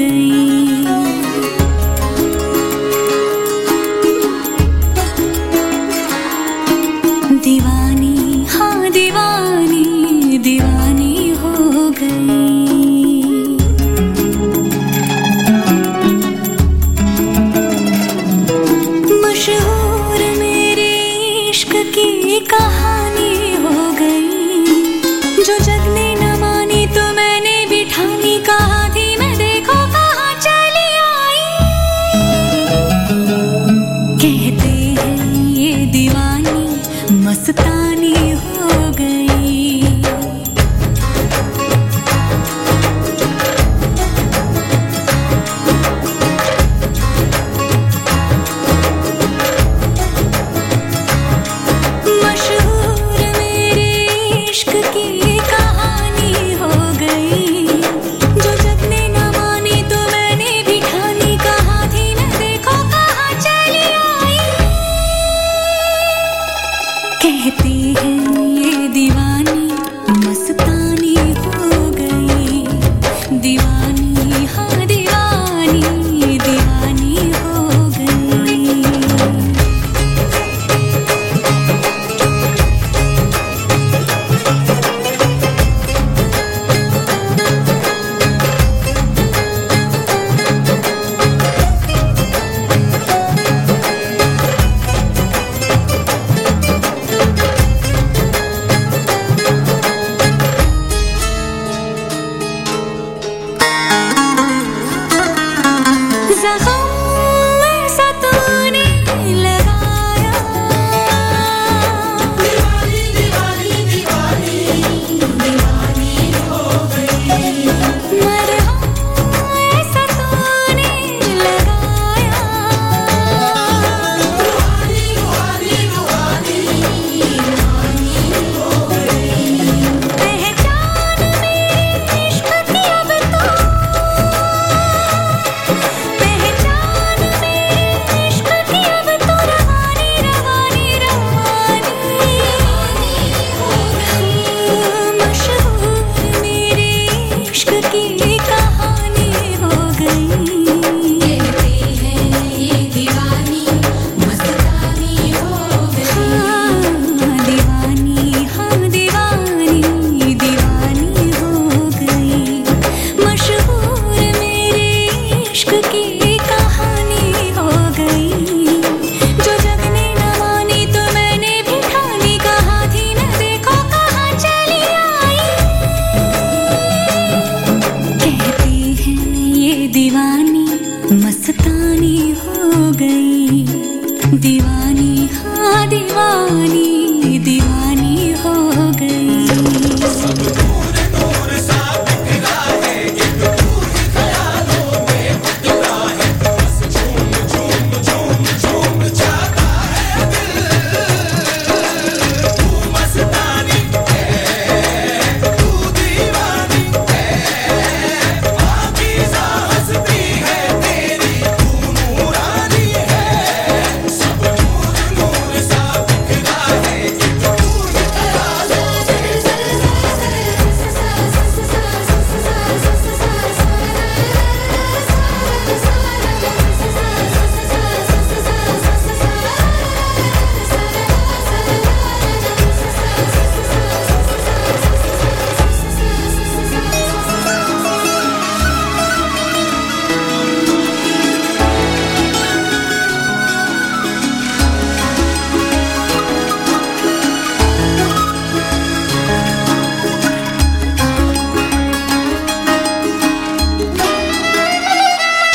गई। दीवानी हाँ दीवानी दीवानी हो गई। मशहूर मेरे इश्क की कहानी हो गई। जो जग ने न मानी तो मैंने भी ठानी, कहा थी मैं देखो कहाँ चली आई। कहते हैं ये दीवानी मस्तानी हो गई। मशहूर मेरे इश्क की कहानी हो गई। जो जग ने न मानी तो मैंने भी ठानी, कहा थी मैं देखो कहाँ चली आई। कहते हैं ये दीवानी मस्तानी हो गई। दीवानी हाँ दीवानी दीवानी हो गई। ज़ख़्म ऐसा तूने लगाया, दीवानी दीवानी दीवानी दीवानी हो गई। मरहम ऐसा तूने लगाया, रूहानी रूहानी रूहानी रूहानी हो गई। पहचान मेरे इश्क की अब तो, की